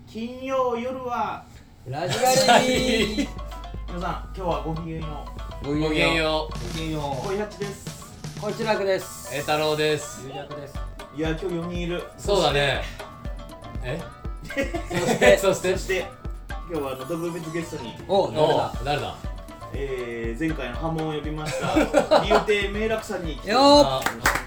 金曜夜はラジガリー皆さん今日はごきげんよごきげんようごきげんよう小井八ですこちらくです。 う。太郎です。 ゆうじゃくです。 いや今日4人いるそうだね。そして今日は特別ゲストにお、誰だ。 誰だ。 前回の波紋を呼びました理由亭明楽さんに来てよあ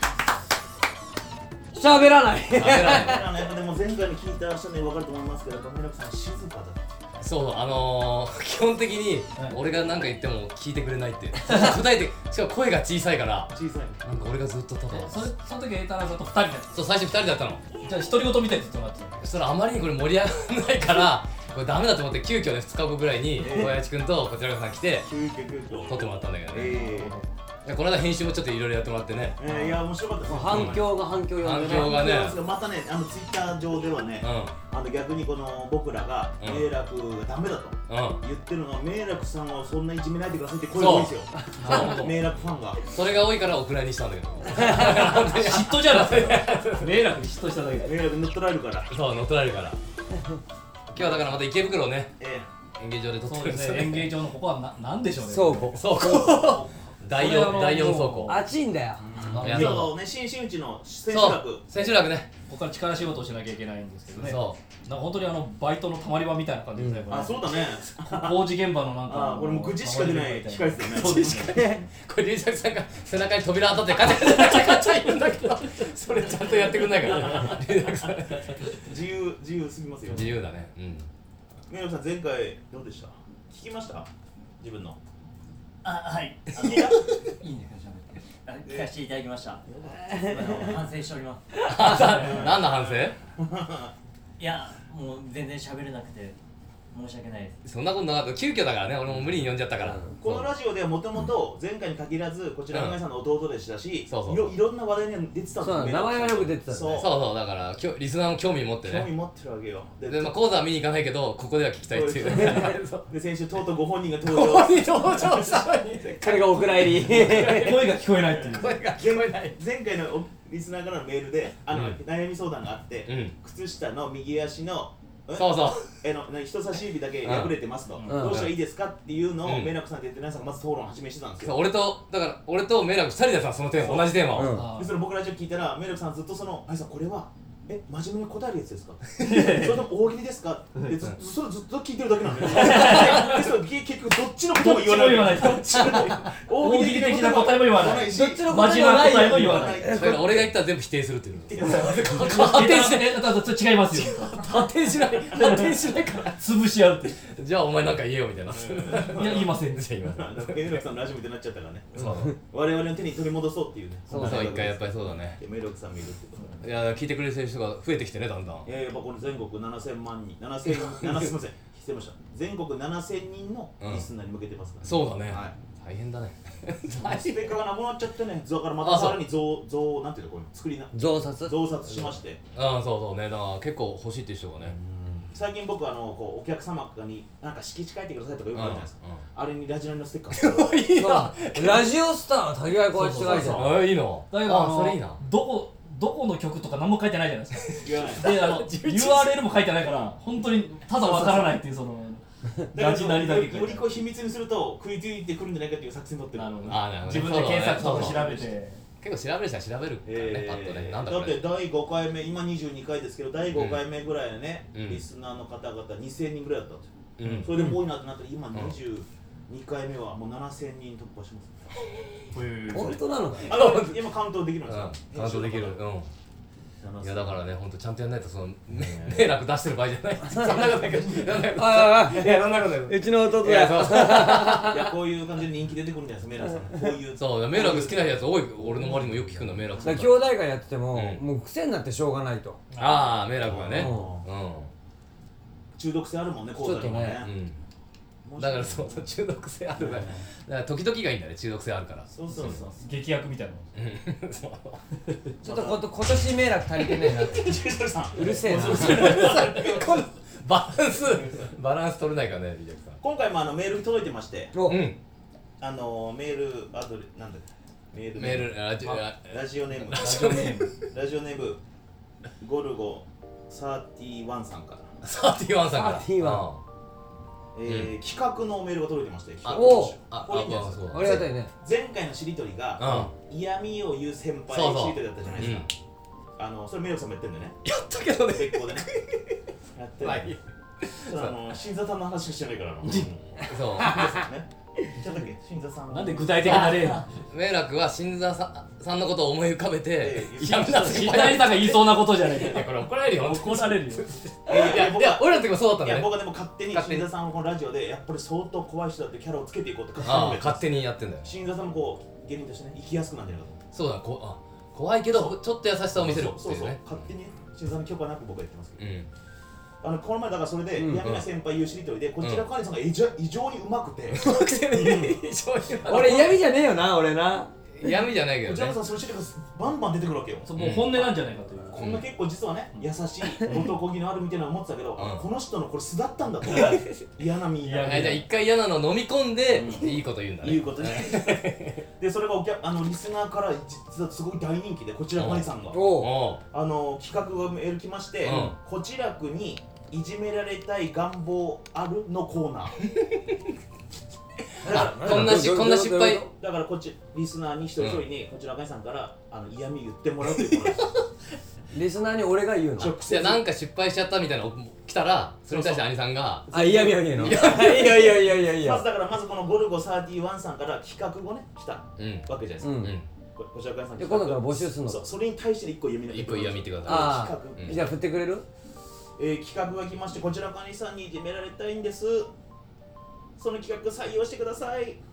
喋らない。 食べらない。 やっぱでも前回に聞いた人に分かると思いますけど、明楽さん静かだ。 そう基本的に俺が何か言っても聞いてくれないって答えて、しかも声が小さいから小さいなんか俺がずっとただその時エイタラさんと2人でそう最初2人だったの。 じゃあ独り言みたいにずっとなってたそしたらあまりにこれ盛り上がらないからこれダメだと思って急遽ね2日後ぐらいに小林くんとこちらさん来て急遽撮ってもらったんだけどね。この間編集もちょっといろいろやってもらってね。 いや面白かったです。 反響が呼んでね。 反響がねまたねツイッター上ではね、逆にこの僕らが明楽がダメだと言ってるのは、明楽さんをそんないじめないでくださいって声が多いんですよ。明楽ファンがそれが多いからお蔵入りしたんだけど嫉妬じゃなくて迷惑に嫉妬しただけで明楽乗っ取られるから。 そう乗っ取られるから今日はだからまた池袋をね演芸場で撮ってそうでするんですよね。 ね演芸場のここはなんでしょうね倉庫。 そう第4倉庫。 暑いんだよ。 いやそうね、新内の千秋そう楽千秋楽ね。 ここから力仕事をしなきゃいけないんですけどねそなんか本当にバイトのたまり場みたいな感じですねこれあ、そうだね。 工事現場のなんかこれもう愚痴しか出ない機械ですよね。 そうですねこれ龍作さんが背中に扉当たってカチャカチャカチャ言うんだけどそれちゃんとやってくんないから龍作さん自由すぎますよ。 自由だね。 明楽さん前回どうでした？聞きました？自分の。 はい聞いた？ いいね聞かせていただきました。反省しております。 何の反省？ いや、もう全然喋れなくて申し訳ないです。 そんなことなかった。急遽だからね。俺も無理に呼んじゃったから。 このラジオではもともと前回に限らずこちらの皆さんの弟でしたし、 そういろんな話題には出てたんですよ。 そう名前はよく出てたね。 そうだからリスナーも興味持ってね。 興味持ってるわけよ。 で講座は見に行かないけどここでは聞きたいっていう。 で先週とうとうご本人が登場したのに彼がお蔵入り。 声が聞こえないっていう声が聞こえない。 前回のリスナーからのメールで悩み相談があって靴下の右足の人差し指だけ破れてますと、どうしたらいいですかっていうのを明楽さんって言って皆さんがまず討論を始めしてたんですよ。 俺と明楽2人でさそのテーマ同じテーマを。 でそれ僕ラジオ聞いたら明楽さんずっとあいさんこれは真面目に答えるやつですかそれとも大喜利ですかってそれずっと聞いてるだけなんだよ結局どっちのことも言わない大喜利的な答えも言わないどっちの真面目な答えも言わないだから俺が言ったら全部否定するっていうの。 発展しない違いますよ発展しないから潰し合うってじゃあお前なんか言えよみたいな。 いや言いませんじゃあ今明楽さんのラジオみたいになっちゃったからね。 そう我々の手に取り戻そうっていうね。 そう一回やっぱりそうだね。 明楽さん見るってこといや聞いてくれてる人が増えてきてねだんだん。 やっぱこれ全国7000万人すいません失礼ました全国7000人のリスナーに向けてますから、 そうだね。 はい大変だね。 スペックがなくなっちゃってね、だからまたさらに増なんていうのこれ作りな増刷しまして、 そうね。だから結構欲しいっていう人がね。 最近僕こうお客様になんか敷地書いてくださいとかよくあるじゃないですか。あれにラジオのステッカーいいな。 ラジオスター竹谷浩一って書いてある。 いいの。 だけどそれいいな。 どこの曲とか何も書いてないじゃないですか言わないでURL も書いてないから本当にただわからないっていうラジナリだけよりこう秘密にすると食いついてくるんじゃないかっていう作戦取ってる。 自分で検索とか調べて結構調べる人は調べるからねパッとね。なんだこれ。 だって第5回目今22回ですけど第5回目ぐらいのねリスナーの方々2000人ぐらいだったんですよ。それでも多いなってなったら今22回目はもう7000人突破します。 本当なの？ 今カウントできるんですか？ カウントできる。いやだからね、ほんとちゃんとやんないと迷惑出してる場合じゃない。そんなことないけど。いやそんなことない。 うちの弟いやや。 こういう感じで人気出てくるんじゃないですか、明楽さん。こういう。 そう迷惑好きなやつ多い。俺の周りにもよく聞くんだ迷惑さん。 兄弟会やっててももう癖になってしょうがないと。 ああ迷惑がね。 中毒性あるもんね、講座にもね。 だからそう中毒性あるから。だから時々がいいんだね、中毒性あるから。 そう劇薬みたいなちょっと今年迷惑足りてねえなって。うるせえな。 バランス取れないからね、リジェクさん。 今回もメール届いてまして、 おメールアドレなんだっけ、メールラジオネームゴルゴ31さんから 31さんから 31 企画のメールが届いてまして企画お募集これいいんじゃないですかありがたいね。 前回のしりとりが嫌味を言う先輩そうそうしりとりだったじゃないですかそれメイクさんもやってんだよねやったけどね別個でねやってるまあいい新座さんの話しかしてないからそうねちゃったっけ新座さんなんで具体的な例な明楽は新座さんのことを思い浮かべて新やめな新谷さんが言いそうなことじゃないかこれ怒られるよ怒られるよいや俺らの時もそうだったんだね僕はでも勝手に新座さんをこのラジオでやっぱり相当怖い人だってキャラをつけていこうって勝手にやってんだよ新座さんもこう芸人としてね生きやすくなんじゃないかとそうだ怖いけどちょっと優しさを見せるってそうそういうね勝手にね新座さんの許可なく僕は言ってますけどうんこの前だからそれで嫌味な先輩言うしりとりでこちらカーネさんが異常にうまくて俺嫌味じゃねえよな、俺な。 嫌味じゃないけどねこちらさんそのしりとりがバンバン出てくるわけよもう本音なんじゃないかというこんな結構実はね優しい男気のあるみたいなの思ってたけどこの人のこれ素だったんだと嫌なみじゃあ一回嫌なの飲み込んでいいこと言うんだね言うことねでそれがリスナーから実はすごい大人気でこちらカーネさんがお企画がメール来ましてこちらくにいじめられたい願望あるのコーナーこんな失敗だからこっちリスナーに一人一人にこちらかいさんから嫌味言ってもらうということですリスナーに俺が言うの。 直接なんか失敗しちゃったみたいなの来たらそれに対して兄さんが嫌味を言うの。いやいやいやいやいや。 まずこのゴルゴ31さんから企画をね来たわけじゃないですかこちらかいさんで今度から募集するの。 それに対して一個読み一個嫌味ってくださああ、じゃあ振ってくれる？ 企画が来ましてこちらかいさんにいじめられたいんですその企画採用してください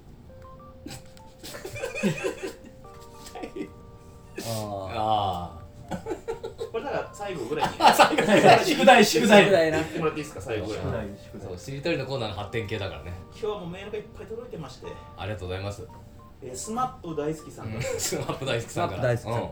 あこれだから最後ぐらいに宿題宿題な。 やってもらっていいですか最後ぐらいにあそうしりとりのコーナーの発展系だからね今日もメールがいっぱい届いてましてありがとうございますスマップ大好きさんがスマップ大好きさんから大好きさんから。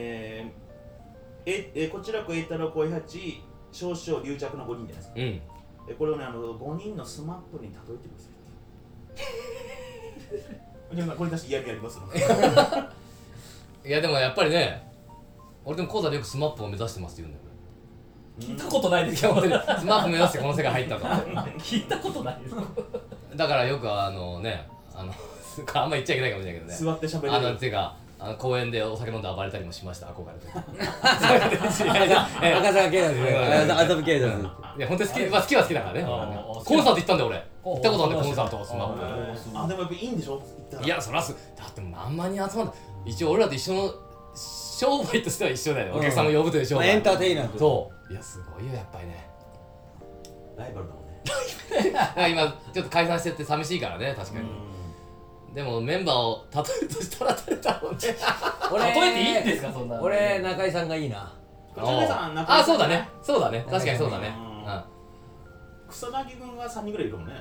こちらく栄太郎恋八少々流着の5人じゃないですかうんこれをね5人のスマップに例えてくださいってこれ出して嫌味ありますいやでもやっぱりね俺でも講座でよくスマップを目指してますって言うんだよ聞いたことないですよいや本当にスマップ目指してこの世界入ったと聞いたことないですだからよくあんま言っちゃいけないかもしれないけどね座って喋れるっていうか公園でお酒飲んで暴れたりもしました憧れて赤坂警察で麻布警察。 いや本当に好き、好きは好きだからねコンサート行ったんだよ俺行ったことあるんだよコンサートスマップでもやっぱいいんでしょいやそらすだってもう何万人集まる一応俺らと一緒の商売としては一緒だよお客さんを呼ぶという商売エンターテイナーと。 そういやすごいよやっぱりねライバルだもんねだから今ちょっと解散してって寂しいからね確かにでもメンバーを例えるとしたら誰だろうね例えていいんですかそんな俺中井さんがいいな。 こちらさん中井さんそうだね確かにそうだね草薙君が3人ぐらいいるかもね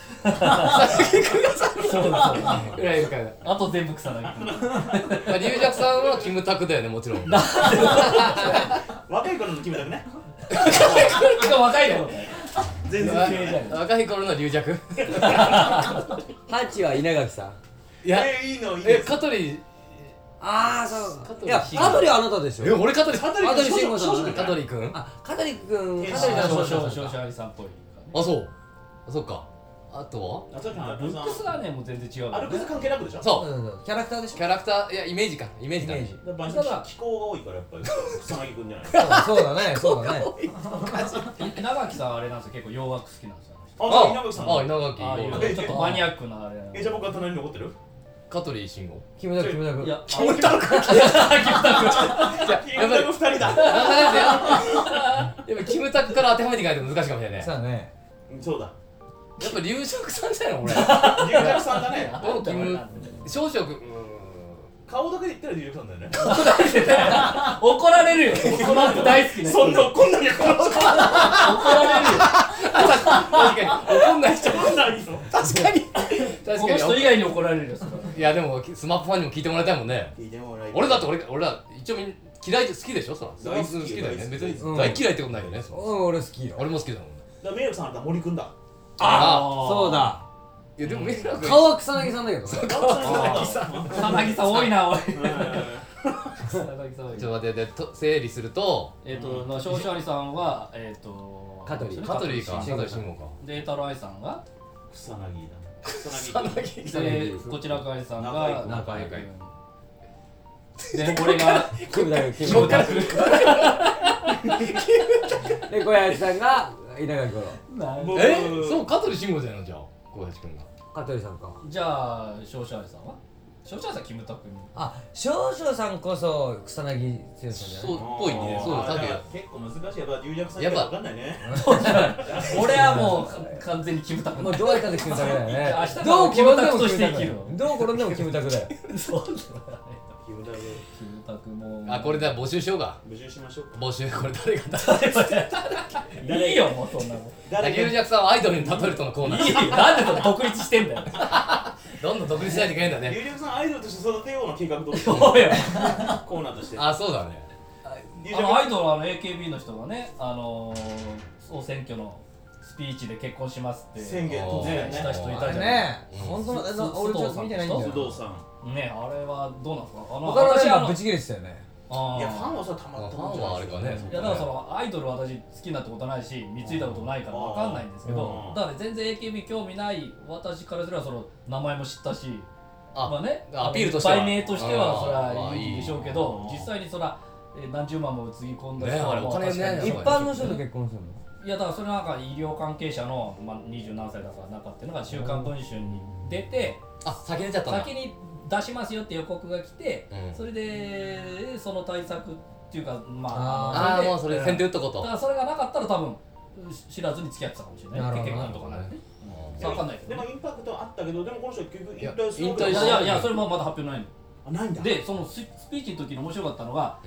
そうだぐらいいるからあと全部草薙龍尺さんはキムタクだよねもちろん若い頃の決めたくね若いの全然違う若い頃の龍尺ハチは稲垣さん。 いやいいのいいです香取ああそう香取いや香取はあなたでしょ。 俺香取香取慎吾さん。 香取君香取君少少々ありさんっぽいあそうそっかあとはルックスがねもう全然違うルックス関係なくでしょそうキャラクターでしょ。 キャラクターいやイメージかイメージだね気候が多いからやっぱり草薙君じゃないそうだねそうだね。 稲垣さんあれなんですよ結構洋楽好きなんですよ稲垣さん稲垣ああいうちょっとマニアックなあれじゃあ僕は隣に残ってる香取慎吾キムタクいやキムタク2人だやっぱキムタクから当てはめていかないと難しいかもしれないねそうだね。 そうだやっぱ龍尺さんじゃないの俺龍尺さんだね少々 顔だけで言ったら龍尺さんだよね怒られるよスマップ大好きねそんな怒んなきゃ怒られるよ確かに怒んない人怒んないの確かにこの人以外に怒られるよいやでもスマップファンにも聞いてもらいたいもんね俺だって俺ら一応嫌い好きでしょそら大好きだよね別に大嫌いってことないよね俺好きよ。 俺も好きだもんねだからメイクさんあったら森くんだそうだ。 いやでもメイク顔は草薙さんだけどね。 草薙さん草薙さん多いなおい草薙さんはちょっと待ってで整理すると少々ありさんは香取香取か香取慎吾かで栄太郎愛さんが草薙だ草薙でこちらかいさんが中井君で俺がキムタクキムタクで小林さんが稲垣吾郎そう香取慎吾じゃないのじゃあ小林君が香取さんかじゃあ少々ありさんは少々ありさんキムタクに少々さんこそ草薙剛さんじゃないそうっぽいねそうだけど結構難しいやっぱ龍尺さんわかんないね俺はもう完全にキムタクもうどうやったってキムタクだよね明日からどうキムタク転んでもとして生きるどう転んでもキムタクだよそうだねキムタクキムタクもこれで募集しようか募集しましょうか募集これ誰がいいよもうそんなの龍尺さんをアイドルに例えるとのコーナーいいよなんでそんな独立してんだよどんどん独立しないといけないんだね龍尺さんアイドルとして育てようの計画としてそうよコーナーとしてそうだねアイドルはAKB の人がね総選挙のスピーチで結婚しますって宣言突然した人いたじゃんね本当俺ちょっと見てないんだよ須藤さんねあれはどうなんですか他の人がブチ切れてたよねいやファンはさたまたまファンはあれかねいやだからそのアイドル私好きになったことないし見ついたことないからわかんないんですけどだから全然 AKB 興味ない私からすればその名前も知ったしまあねアピールとしては売名としてはそれはいいでしょうけど実際にそら何十万もつぎ込んだ人はお金ね一般の人と結婚するのいやだからそれなんか医療関係者の20何歳だからなんかっていうのが週刊文春に出て先出ちゃったんだ先に出しますよって予告が来てそれでその対策っていうかもうそれで先手打っとこうとだからそれがなかったら多分知らずに付き合ってたかもしれない結婚とかなって分かんないけどでもインパクトはあったけどでもこの人は結局引退する引退いやそれもまだ発表ないのないんだでそのスピーチの時に面白かったのが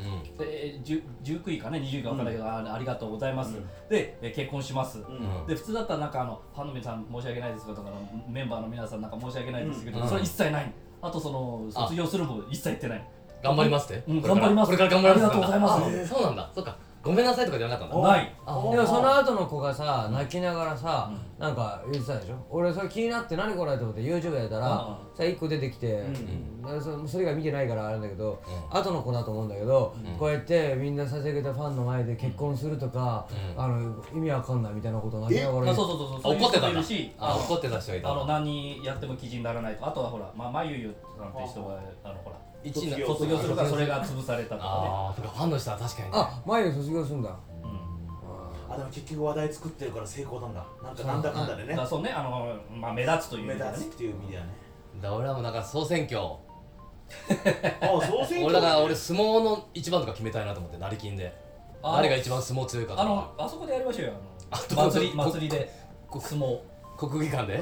19位かね20位か分からないけどありがとうございますで結婚しますで普通だったらなんかファンの皆さん申し訳ないですとかメンバーの皆さんなんか申し訳ないですけどそれ一切ないあとその卒業するも一切言ってない頑張りますって頑張りますこれから頑張りますありがとうございますそうなんだそっかごめんなさいとかじゃなかったんだないでもその後の子がさ泣きながらさなんか言ってたでしょ俺それ気になって何これと思って YouTube やったらさ1個出てきてそれが見てないからあれだけど後の子だと思うんだけどこうやってみんなささげたファンの前で結婚するとか意味わかんないみたいなこと泣きながらそう怒ってたんだし怒ってた人がいた何やっても記事にならないとあとはほらまゆゆさんって人がほら卒卒業するからそれが潰されたとかファンの人は確かにね前で卒業するんだでも結局話題作ってるから成功なんだなんだかんだでねそうね目立つという目立つっていう意味ではね俺はもうだから総選挙総選挙俺だから俺相撲の一番とか決めたいなと思って成金で誰が一番相撲強いかとかあそこでやりましょうよ祭りで相撲国技館で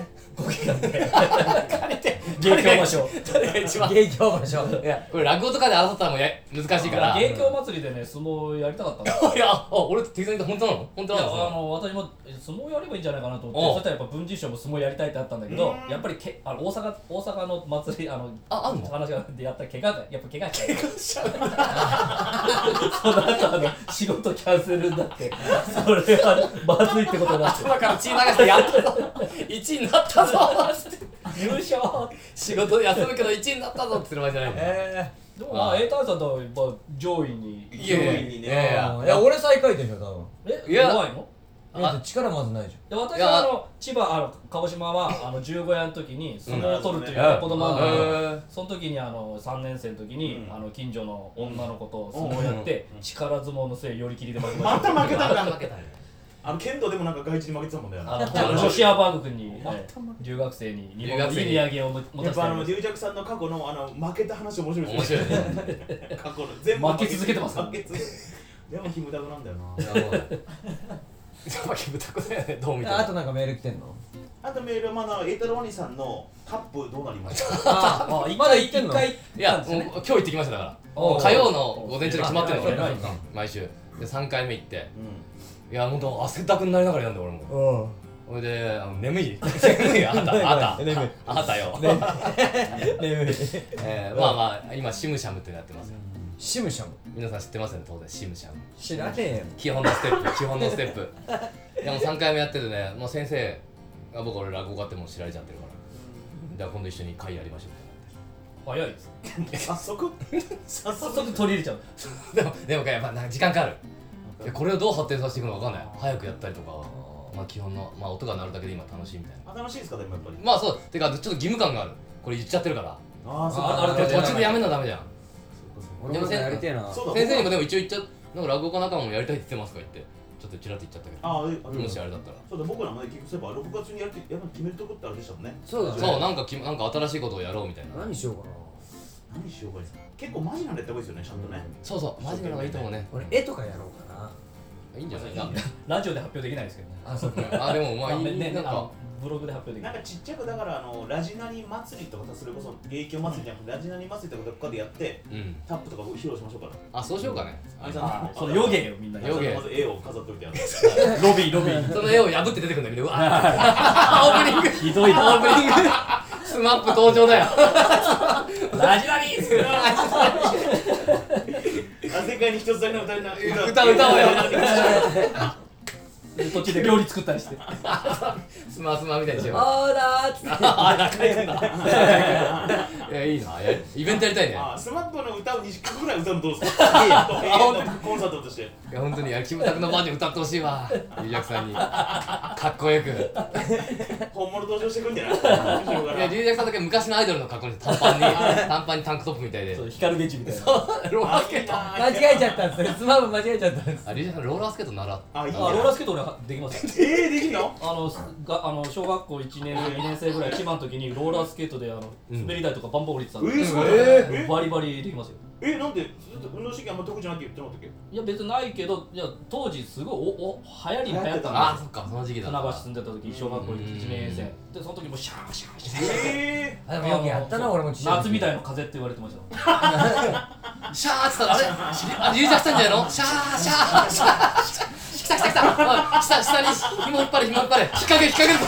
芸協場所誰が一番芸協場所いやこれ落語とかで争ったらもう難しいから芸協祭りでね相撲やりたかったんだいや俺適当に言って本当なの本当なの私も相撲やればいいんじゃないかなと思ってそしたらやっぱ文治師匠も相撲やりたいってあったんだけどやっぱり大阪の祭りあんの話がでやったら怪我しちゃうその後仕事キャンセルになってそれはまずいってことになって頭から血流してやったぞ1位になったぞ優勝仕事休むけど1位になったぞってする場合じゃないんだよでもAタイさんと上位にいや俺最下位でしょ多分弱いの力まずないじで私は千葉鹿児島は十五夜の時に相撲を取るという子供なんだけどその時に3年生の時に近所の女の子と相撲やって力相撲のせい寄り切りで負けましたまた負けたんだ剣道でもなんか外地に負けてたもんだよなロシアバーグ君に留学生に日本のいい土産を持たせてやっぱ龍尺さんの過去の負けた話面白いですね面白いね過去の全部負け続けてますでもキムタクなんだよな負けぶたくだよねどう見てもあとなんかメール来てんのあとメールはまだ栄太郎兄さんのカップどうなりましたまだ行ってんのいやもう今日行ってきましただから火曜の午前中で決まってるの俺毎週で3回目行っていやほんと汗だくになりながらやんだよ俺もそれで眠いあなたよ眠いまあ今シムシャムってやってますよシムシャム皆さん知ってますよね当然シムシャム知らねえよ基本のステップでも3回目やっててねもう先生が俺落語家ってもう知られちゃってるからじゃあ今度一緒に会やりましょうってなって早いです早速早速取り入れちゃうでもやっぱ時間かかる。でこれをどう発展させていくのかわかんない。早くやったりとか、まあ基本のまあ音が鳴るだけで今楽しいみたいな。 楽しいですかでもやっぱり。 まあそうてかちょっと義務感がある。これ言っちゃってるから。 あれ途中でやめんのダメじゃん。 俺もやりてえな。 先生にもでも一応言っちゃなんか落語家仲間もやりたいって言ってますか言ってちょっとチラッと言っちゃったけど。もしあれだったら。 そうだ僕らもね結局そういえば6月にやっぱ決めるとこってあれでしたもんね。 そうだね。 そうなんか新しいことをやろうみたいな。 何しようかな。 何しようかです。結構マジなんでやった方がいいですよねちゃんとね。 そうマジなのがいいと思うね。 俺絵とかやろうかな。 いいんじゃないラジオで発表できないですけどねあ、そうか。 あでもまあいいねなんかブログで発表できるなんかちっちゃくだからラジナリ祭りとかそれこそ芸協祭りじゃなくてラジナリ祭りとかどっかでやってタップとか披露しましょうか。 あそうしようかね。 その予言よみんな予言まず絵を飾っておいてやる。 ロビーその絵を破って出てくるんだけどうわオープニングひどいなオープニングスマップ登場だよラジナリー世界に一つだけの歌歌おうよ途中で料理作ったりしてスマみたいにしよう。 あーだーっつってあ書いてんだいやいいなイベントやりたいね。 スマップの歌を2曲ぐらい歌うのどうですか。いやコンサートとして。 いや本当にキムタクのバージョン歌ってほしいわリリャクさんにかっこよく。 本物登場してくるんじゃない。 いやリリャクさんだけ昔のアイドルの格好に短パンにタンクトップみたいで光ベンチみたいなローラースケート間違えちゃったんですよ。スマブ間違えちゃったんです。 リリャクさんローラースケート習っあいいローラースケート俺できますできんの。 小学校1年生2年生ぐらい千葉の時にローラースケートで滑り台とかバンバン降りてたんでバリバリできますよ。 なんで運動神経あんま得意じゃないって言ってなかったっけ。 いや別にないけど当時すごい流行ったんですよ。 あそっかその時期だ船橋住んでた時小学校1年生でその時もシャーシャーシャーでもよくやったな俺も。 夏みたいな風って言われてましたシャーって言ったらあれリリャクさんじゃないのシャーシャーシャー来た下に紐引っ張れ引っ掛ける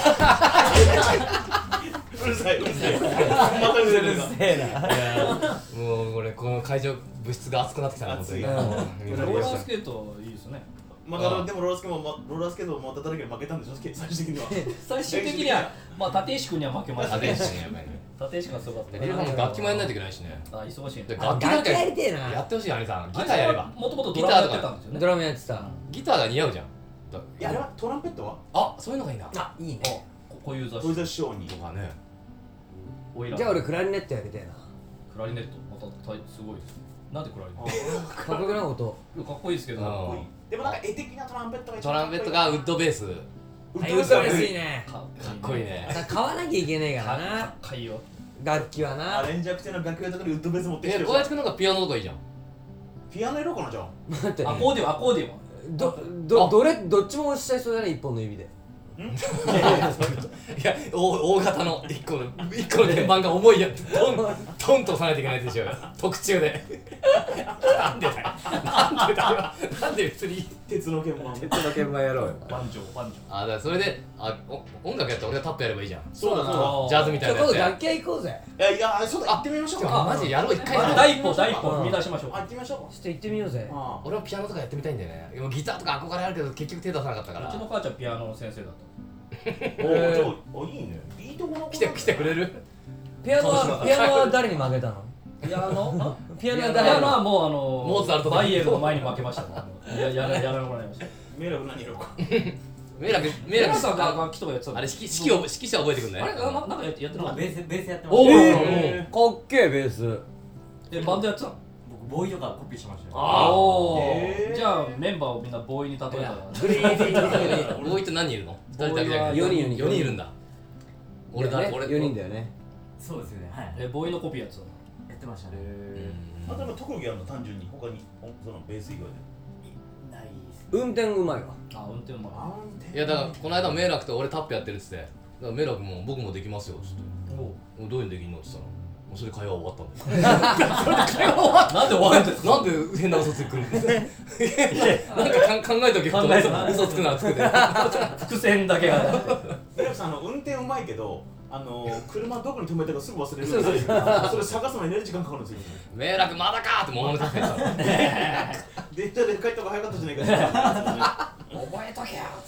うるさい。 うるせえな。 もう俺この会場物質が熱くなってきたな本当に。 ローラースケートいいですね。 でもローラースケートを持った誰かに負けたんでしょ最終的には。 最終的には立石君には負けましたね。 立石がすごかった。 リリャクさんも楽器もやんないといけないしね。 あ忙しい。 楽器なんかやりてえな。 やってほしい兄さんギターやれば。 もともとドラムやってたんですよね。 ドラムやってた。 ギターが似合うじゃん。 いやあれはトランペットは。 あそういうのがいいな。 あいいね。 小遊三小遊三師匠にとかね。 じゃあ俺クラリネットやりたいな。 クラリネットまたすごいですね。なんでクラリネット。 かっこよくない音。 かっこいいですけど。 でもなんか絵的なトランペットが。 トランペットがウッドベース。 ウッドベースいいね。 かっこいいね。 買わなきゃいけないからな。 かっこいいよ。 楽器はな。 連弱性の楽器のところにウッドベース持ってきてる。 小林くんなんかピアノとかいいじゃん。 ピアノやろうかなじゃあ。 待ってアコーディオン。 どっちも押しちゃいそうだね一本の指で。 いや大型の一個の鍵盤が重いやつトンと押さないといけないでしょ特注で。なんで別に鉄の鍵盤やろうよ。 バンジョー。 だからそれで音楽やったら俺がタップやればいいじゃん。 そうだジャズみたいなやつ今度楽器屋行こうぜ。 いやそうだ行ってみましょうか。 マジやろう一回やろう。 第一歩踏み出しましょう。 行ってみましょうか。 ちょっと行ってみようぜ。 俺はピアノとかやってみたいんだよね。でもギターとか憧れあるけど結局手出さなかったから。 うちの母ちゃんピアノの先生だった。 おいいね。いいとこの来てくれる？ ピアノは誰に負けたの？ ピアノはもうモーツァルトバイエルの前に負けましたね。やられもらいました。 迷惑何やろうか。 メラクさんが楽器とかやってたの。 あれ指揮者覚えてくんね。 あれなんかやってなかった。 ベースやってまおしたお。かっけえベース。 バンドやってたの？ 僕ボーイとかコピーしましたよ。 じゃあメンバーをみんなボーイに例えたら。 ボーイって何人いるの？2人だけじゃなくて 4人いるんだ。俺 4人だよね。 そうですよね。はい。 ボーイのコピーやってたの？ やってましたね。 あと特技あるの単純に他にそのベース以外で。 ないです。 運転うまいわ。 運転うまいやだからこの間メイラクと俺タップやってるっつって、だからメイラクも僕もできますよっつって、どういうのできんのって言ったら、もうそれで会話終わったんだよ。 なんで終わるんですか？ なんで変な嘘つくるんですか？なんか考えとけば嘘つくならつくで。 伏線だけが。 メラクさん運転うまいけど車どこに止めたかすぐ忘れるんで、それ探すのに時間かかるんですよ。 メイラクまだかーって桃のためにさ。 電車で帰った方が早かったじゃないかって。 覚えとけよっつって。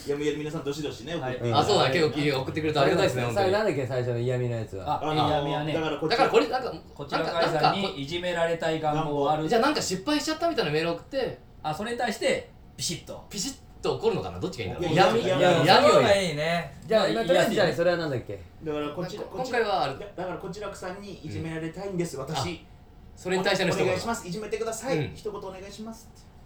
やむやみ皆さんどしどしね送って、 あ、そうだ、結構送ってくれてありがたいですね、本当に。 なんだっけ最初の嫌味のやつは。 嫌味はね、 だからこれなんかこちらの会さんにいじめられたい願望ある。 じゃあなんか失敗しちゃったみたいなメール送って、 それに対してピシッと怒るのかな、どっちがいいんだろう。 闇をがいいね。じゃあ今とりあえずじゃあそれはなんだっけ。 だから今回はあれだからこちらくさんにいじめられたいんです、私。 それに対しての一言。 お願いします、いじめてください。一言お願いします。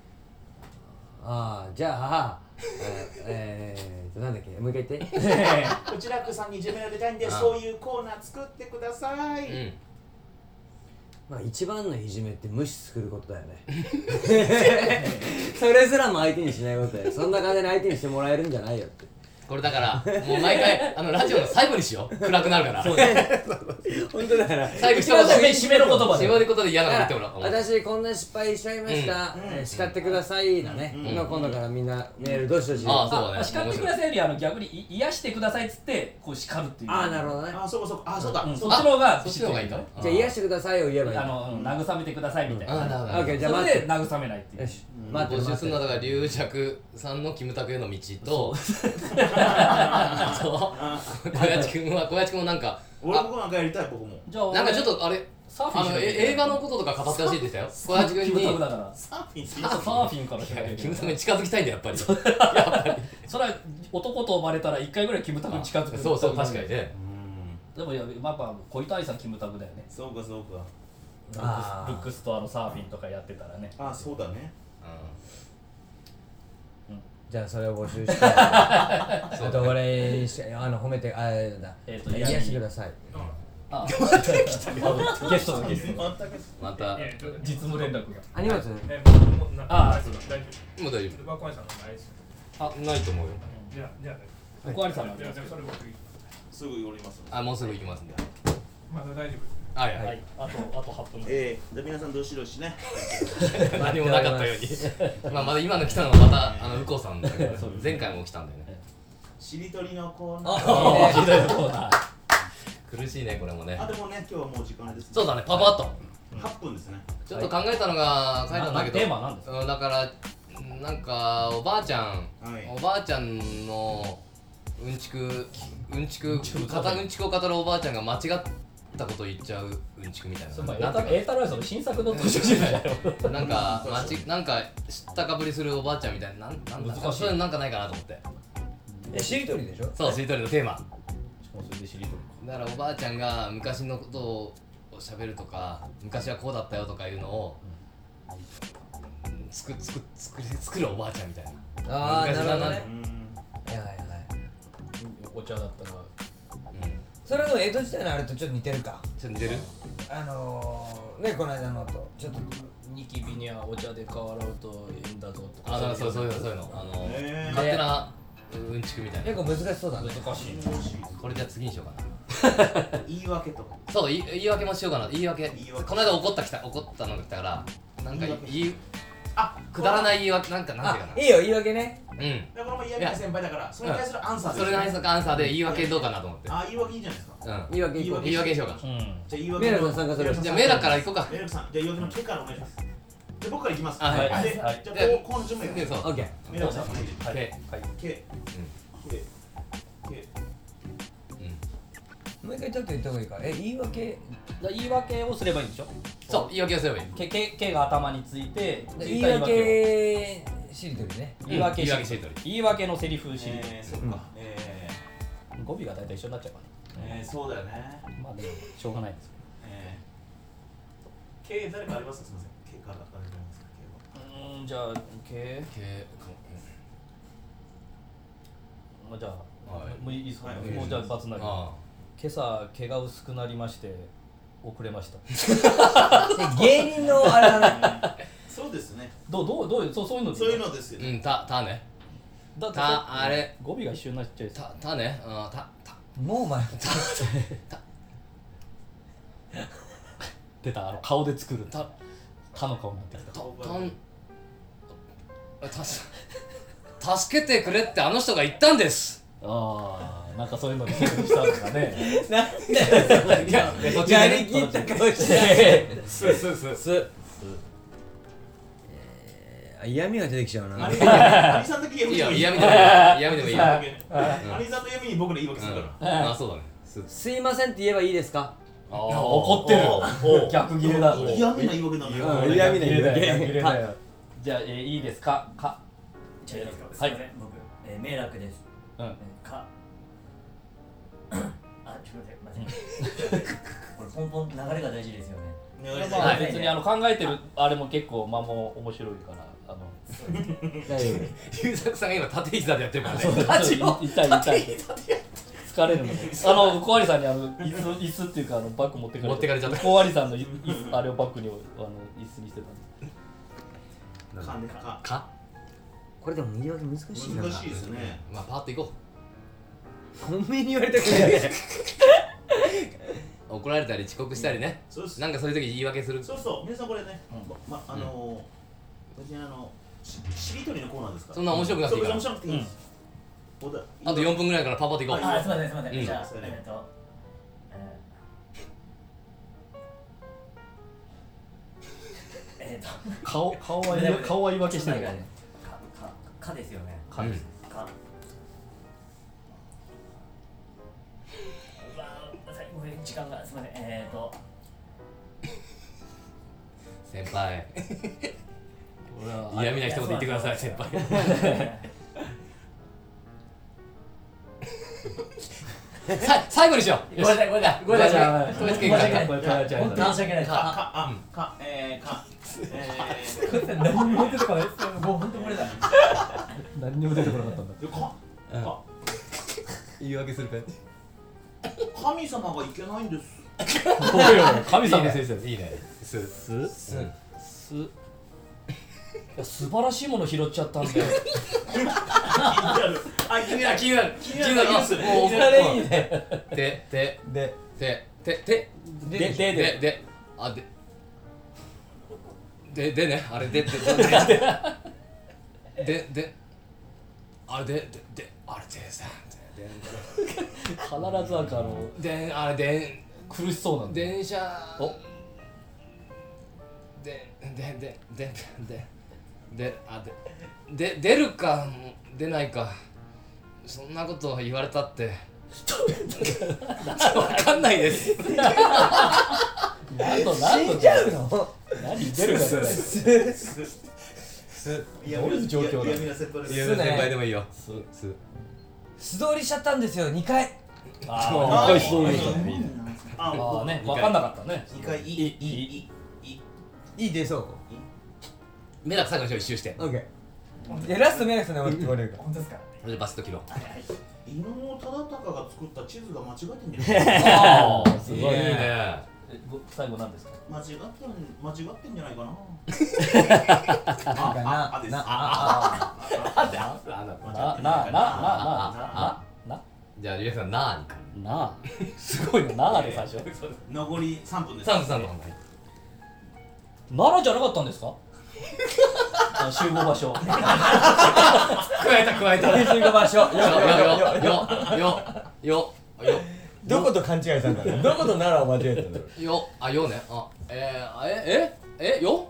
じゃあなんだっけ、もう一回言って。 こちらくさんにいじめられたいんで、そういうコーナー作ってください。 まあ一番のいじめって無視することだよね。それすらも相手にしないことだよ。そんな感じで相手にしてもらえるんじゃないよって。 これだからもう毎回ラジオの最後にしよう。暗くなるから。そう本当だから。 最後締めの言葉で。 締めることで嫌なこと言ってもらおう。 私こんな失敗しちゃいました。叱ってくださいだね。今度からみんなメールどしどし。 あ、そうだね。 叱ってくださいより逆に癒してくださいっつってこう叱るっていう。 なるほどね。 そうか。そうだ。 そっちの方がそっちの方がいいか。 じゃあ癒してくださいを言えばいい。 慰めてくださいみたいな。 オッケー、じゃあそれで慰めないっていう。 よし。 募集するのはだから龍尺さんのキムタクへの道と、小林君もなんか、 俺もなんかやりたい、僕も。 なんかちょっとあれ、映画のこととか語ってほしいですよ。小林君にキムタクだからサーフィンからキムタクに近づきたいんだよ、やっぱり。 それは男と生まれたら1回ぐらいキムタクに近づく。 そう確かにね。 でもやっぱ小板愛さんキムタクだよね。 そうか。 ルックスとサーフィンとかやってたらね。 そうだね。 じゃあそれを募集して、あと俺褒めて癒してください。 ゲストまた実務連絡が。 荷物？ もう大丈夫。ないと思うよ。 おかわりさんなんで。 すぐ寄ります。 もうすぐ行きますんで。 まだ大丈夫です。 はい。 あと8分。 じゃあ皆さんどしどしね。 何もなかったように。まだ今の来たのはまた右近さんだけど、前回も来たんだよね。 しりとりのコーナー。 苦しいね、これもね。 でもね、今日はもう時間です。 そうだね、パパッと。 8分ですね。 ちょっと考えたのが書いたんだけど、 テーマなんですか？ だからなんかおばあちゃんのうんちくを語るおばあちゃんが間違ったこと言っちゃううんちくみたいな。 エータロイズの新作の登場人物だよ。 なんか知ったかぶりするおばあちゃんみたいな、難しい。そういうのなんかないかなと思って。 しりとりでしょ？ そう、しりとりのテーマ。 それでしりとり。 だからおばあちゃんが昔のことを喋るとか、昔はこうだったよとかいうのを作るおばあちゃんみたいな。 なるほどね。 お茶だったら。 それは江戸時代のあれとちょっと似てるか。 ちょっと似てる？ この間のとちょっとニキビにはお茶で顔洗うと変だぞとか。 そういうの。勝手なうんちくみたいな。 結構難しそうだね。 難しい。 これじゃあ次にしようかな。 言い訳とか。 そう、言い訳もしようかな。言い訳。この間怒ったのが来たから、なんかくだらない言い訳、なんていうかな。 いいよ、言い訳ね。 これも嫌味な先輩だから、それに対するアンサーです。 それに対するアンサーで言い訳どうかなと思って。 言い訳いいじゃないですか。 言い訳言い訳しようか。 じゃあ言い訳。 メールの参加する。 じゃあメールから行こうか。 メールさん、じゃあ言い訳の「け」からお願いします。で、僕から行きます。 はい。 じゃあこの順番で。 そう。 オッケー。 メールさん、 け。 もう一回ちょっと言った方がいいか。言い訳をすればいいんでしょ？ そう、言い訳をすればいい。 けが頭について、 言い訳しりとりね。 言い訳しりとり。言い訳のセリフしりとり。 そっか。 語尾が大体一緒になっちゃうかな。そうだよね。 まあでもしょうがないです。 け、誰かありますか？すみません。けからありますか？ じゃあじゃあもういいですか？もうじゃあ罰なり。今朝毛が薄くなりまして遅れました。 芸人のあれだね。 そうですね。 どういうそういうのですよ。 たね。あれ語尾が一緒になっちゃう。 たね。 もうお前。 出た顔で作るたの顔になってきた。助けてくれってあの人が言ったんです。 なんかそういうのにセーブしたとかね。 なんだよ。やりきった顔して。 嫌味が出てきちゃうな。 兄さんだけいいよ、嫌味ででもいいよ。嫌味でもいいよ。 兄さんの嫌味に僕ら言い訳するから。 あ、そうだね。 すいませんって言えばいいですか？ 怒ってる。逆切れだ。 嫌味な言い訳なんだよ。 嫌味な言い訳。 逆切れだよ。じゃあいいですか？ じゃあいいですか？すいません、僕明楽です。ちょっと待って、これポンポン流れが大事ですよね。 別に考えてるあれも結構間も面白いから優作さんが今縦膝でやってるからね。 痛い疲れるので小割さんに椅子っていうかバッグ持ってかれちゃった小割さんのあれをバッグに椅子にしてたんでかこれでも言い訳難しいな。 難しいですね。 まあパーッといこ本命に言われたくない。 怒られたり遅刻したりね。なんかそういう時言い訳する。 そう皆さんこれね、別にしりとりのコーナーですから。 そんな面白くなくていいから。 面白くていいです。 あと4分ぐらいからパパッといこう。 すいません。じゃあ顔は言い訳してないからね。 かですよね。 か。 時間がすみません。 先輩。嫌味な一言言ってください、先輩。最後にしよう。 ごめんなさい。 統一見解。 申し訳ないです。何にも出てこないです。もう本当これだ。 何にも出てこなかったんだ。 言い訳する感じ。 神様がいけないんです。 神様の先生。 いいね。 素晴らしいもの拾っちゃったんで。 気になる。 もう怒られいいね。 でね、あれであれでさ、 必ずなんかあれで苦しそうなんで。 電車出るか出ないか、そんなこと言われたってわかんないです。 死んじゃうの？ 何出るか出ない。どういう状況だ。 先輩でもいいよ。 素通りしちゃったんですよ、2回。 ああ、素通りしたね。いいね。ああね、分かんなかったね。 2回いい出そう。 目だけ最後に一周して。 オッケー。ラスト目だけさんで言われるから。 本当ですか？ それでバスッと切ろう。 伊能忠敬が作った地図が間違ってんじゃないああ、すごいね。 最後何ですか？ 間違ってんじゃないかな。 じゃあ、リュウさん、なーにか。 なーすごいな、なーで最初。 残り3分です。 3分。 奈良じゃなかったんですか？集合場所。 加えた。 集合場所。 よ。 どこと勘違いしたんだろう。どこと奈良を間違えたんだろう。 よね。よ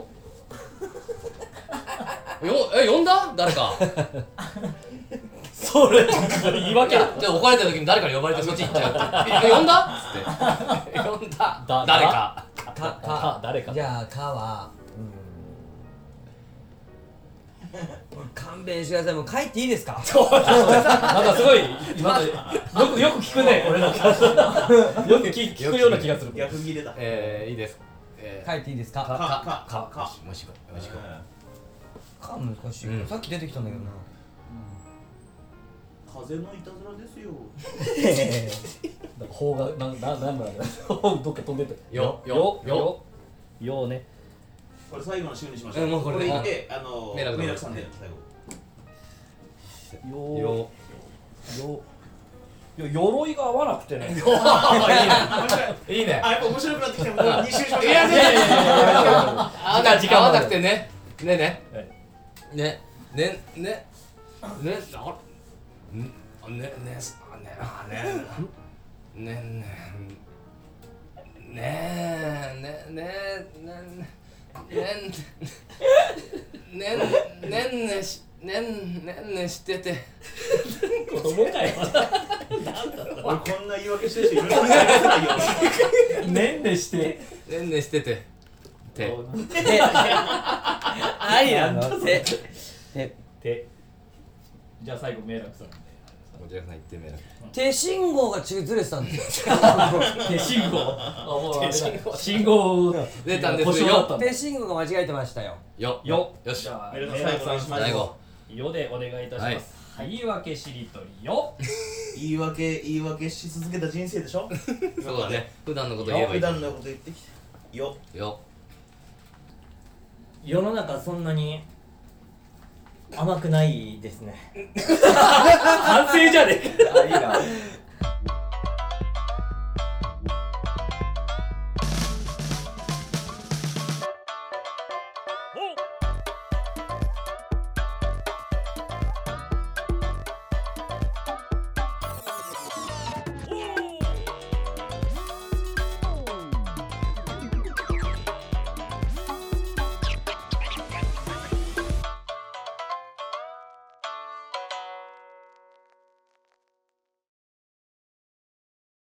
呼んだ？誰か。 それ言い訳。 じゃあ怒られた時に誰かに呼ばれてそっち行っちゃうって。呼んだ？つって。呼んだ。誰か。 誰か。 じゃあ、かは。勘弁してください。もう帰っていいですか？ なんかすごい今までよく聞くね。俺なんかよく聞くような気がする。 逆切れだ。 いいです。 帰っていいですか？ もしくは。 か難しい。さっき出てきたんだけどな。 風のいたずらですよ。 砲がなんだどっか飛んでて。よね。 これ最後の週にしましょう。 もうこれで言って明楽さんで最後。 鎧が合わなくてね。 いいね。 あ、やっぱ面白くなってきた。もう2周しましょう。 いや時間合わなくてね。 ねんしてて子供かよ俺こんな言い訳してる人いるんじゃないよねんねしてねしてててありなのてじゃあ最後明楽さんおじゃさん言ってみろ手信号がずれてたんですよ手信号もうあれだ信号出たんです故障だったよんだ手信号が間違えてましたよよしじゃあ明楽さん最後お願いします最後よでお願いいたします言い訳しりとりよ言い訳し続けた人生でしょそうだね普段のこと言えばいい普段のこと言ってきてよ世の中そんなに甘くないですね。 反省じゃねえあ、いいな。